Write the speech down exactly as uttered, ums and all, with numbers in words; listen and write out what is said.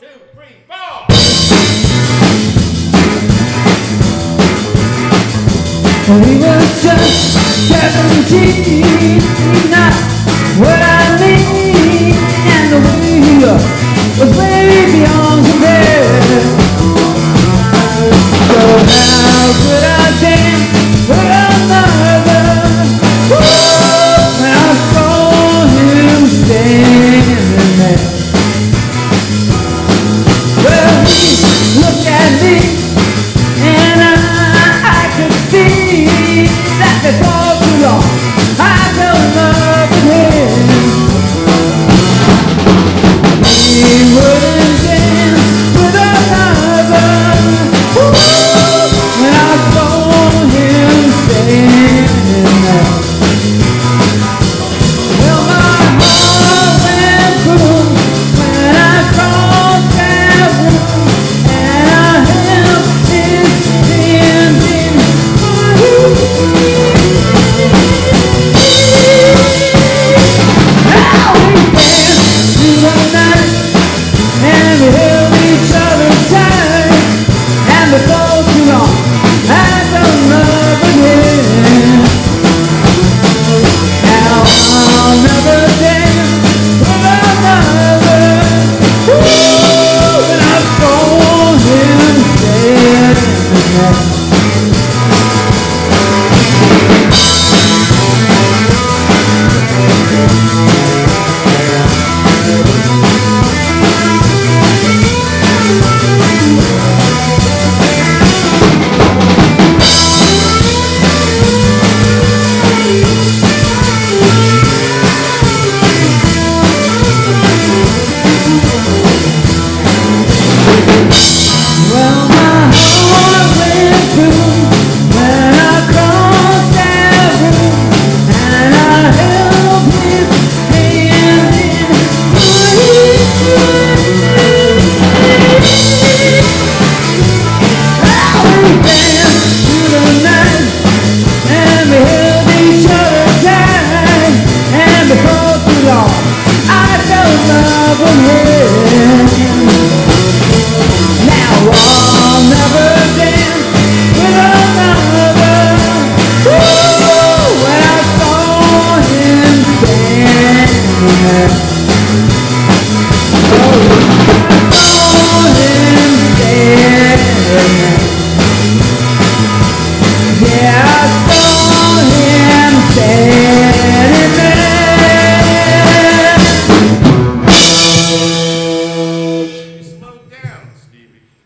two, three, four. We were just seventeen, not what I mean, and we was way beyond compare. So how could I dance with another? Whoa, when I saw him standing there. Well, he looked at me, and I, I could see that before too long I fell in love with him. We were